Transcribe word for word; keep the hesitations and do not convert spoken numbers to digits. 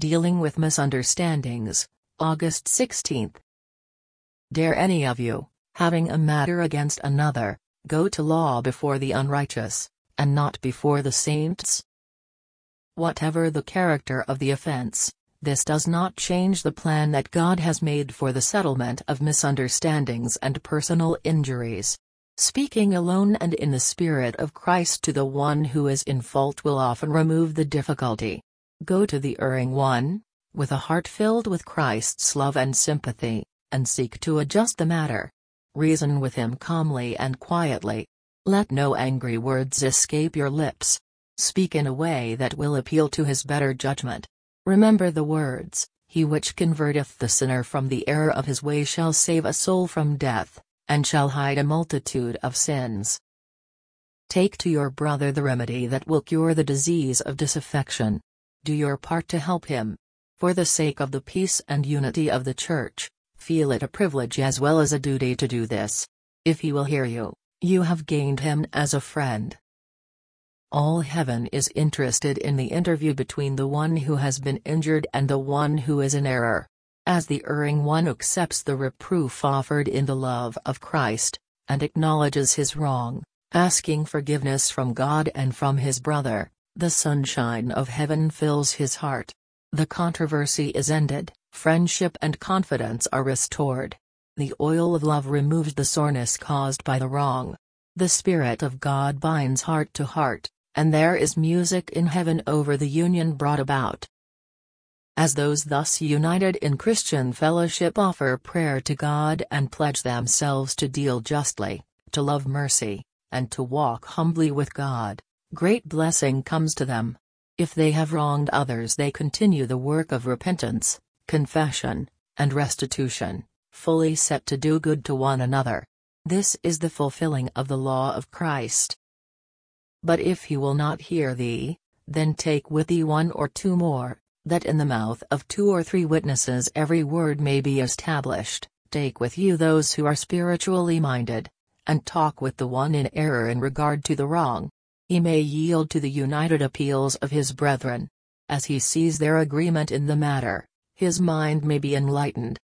Dealing with Misunderstandings, August sixteenth. Dare any of you, having a matter against another, go to law before the unrighteous, and not before the saints? Whatever the character of the offense, this does not change the plan that God has made for the settlement of misunderstandings and personal injuries. Speaking alone and in the Spirit of Christ to the one who is in fault will often remove the difficulty. Go to the erring one, with a heart filled with Christ's love and sympathy, and seek to adjust the matter. Reason with him calmly and quietly. Let no angry words escape your lips. Speak in a way that will appeal to his better judgment. Remember the words, "He which converteth the sinner from the error of his way shall save a soul from death, and shall hide a multitude of sins." Take to your brother the remedy that will cure the disease of disaffection. Do your part to help him. For the sake of the peace and unity of the Church, feel it a privilege as well as a duty to do this. If he will hear you, you have gained him as a friend. All heaven is interested in the interview between the one who has been injured and the one who is in error. As the erring one accepts the reproof offered in the love of Christ, and acknowledges his wrong, asking forgiveness from God and from his brother, the sunshine of heaven fills his heart. The controversy is ended, friendship and confidence are restored. The oil of love removes the soreness caused by the wrong. The Spirit of God binds heart to heart, and there is music in heaven over the union brought about. As those thus united in Christian fellowship offer prayer to God and pledge themselves to deal justly, to love mercy, and to walk humbly with God, great blessing comes to them. If they have wronged others, they continue the work of repentance, confession, and restitution, fully set to do good to one another. This is the fulfilling of the law of Christ. But if he will not hear thee, then take with thee one or two more, that in the mouth of two or three witnesses every word may be established. Take with you those who are spiritually minded, and talk with the one in error in regard to the wrong. He may yield to the united appeals of his brethren. As he sees their agreement in the matter, his mind may be enlightened,